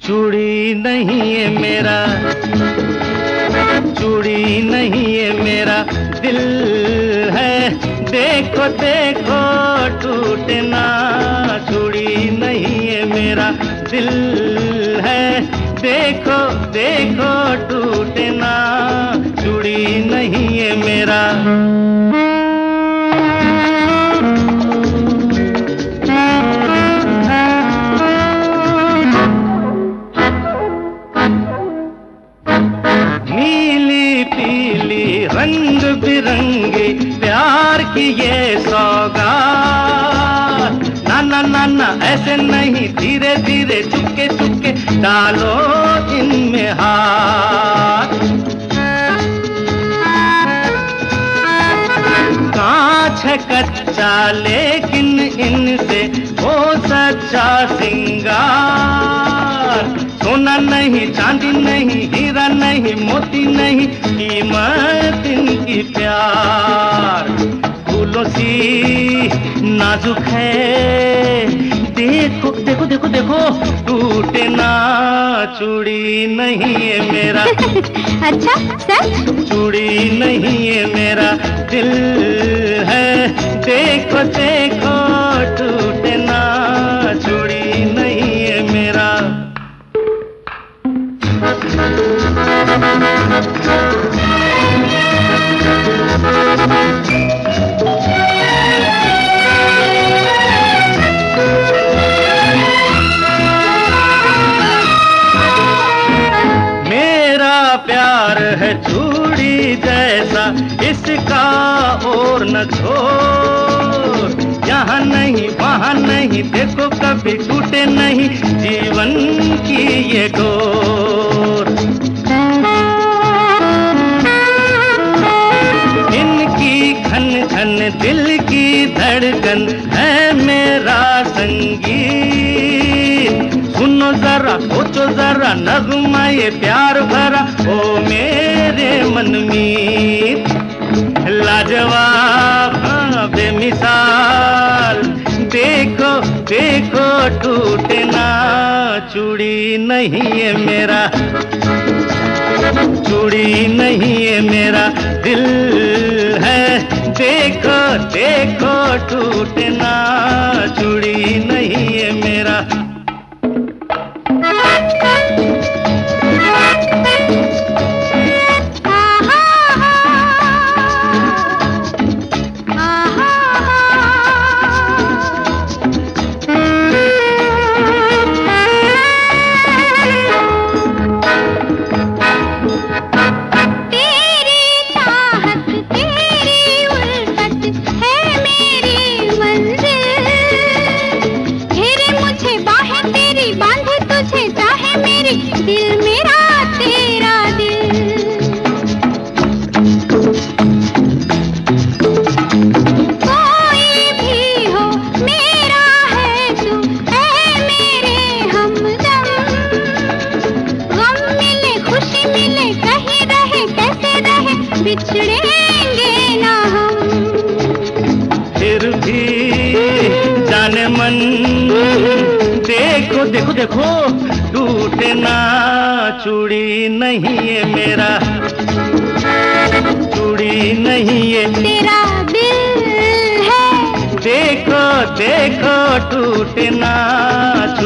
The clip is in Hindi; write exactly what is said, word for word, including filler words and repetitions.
चूड़ी नहीं है मेरा, चूड़ी नहीं है मेरा दिल है, देखो देखो टूटे ना। चूड़ी नहीं है मेरा दिल है, देखो देखो टूटे ना। चूड़ी नहीं है मेरा। नीली पीली रंग बिरंगी प्यार की ये सौगात, ना ना ना ना ऐसे नहीं, धीरे धीरे चुपके चुपके डालो इनमें हाथ। कांच है कच्चा लेकिन इनसे हो सच्चा सिंगार। सोना नहीं, चांदी नहीं, हीरा नहीं, मोती नहीं, कीमत इनकी प्यार। फूलों सी नाजुक है, देखो देखो देखो देखो टूटे ना। चूड़ी नहीं है मेरा अच्छा सच? चूड़ी नहीं है मेरा दिल है, देखो देखो टूटे ना। चूड़ी नहीं है मेरा। मेरा प्यार है चूड़ी जैसा, इसका और न छोड़। यहाँ नहीं वहाँ नहीं, देखो कभी टूटे नहीं जीवन की ये डोर। इनकी खन खन दिल की धड़कन है मेरा संगीत। सुनो जरा सोचो जरा नगमा ये प्यार भरा ओ मेरे मनमीत। लाजवाब हाँ बेमिसाल, देखो देखो टूटे ना। चूड़ी नहीं है मेरा, चूड़ी नहीं है मेरा दिल है, देखो देखो टूटे ना। चूड़ी नहीं है मेरा। दिल मेरा तेरा दिल, कोई भी हो मेरा है तू, ऐ मेरे हमदम। गम मिले खुशी मिले कहीं रहे कैसे रहे, बिछड़ेंगे ना हम। फिर भी जाने मन, देखो देखो देखो टूटे ना। चूड़ी नहीं है मेरा, चूड़ी नहीं है तेरा दिल है, देखो देखो टूटे ना।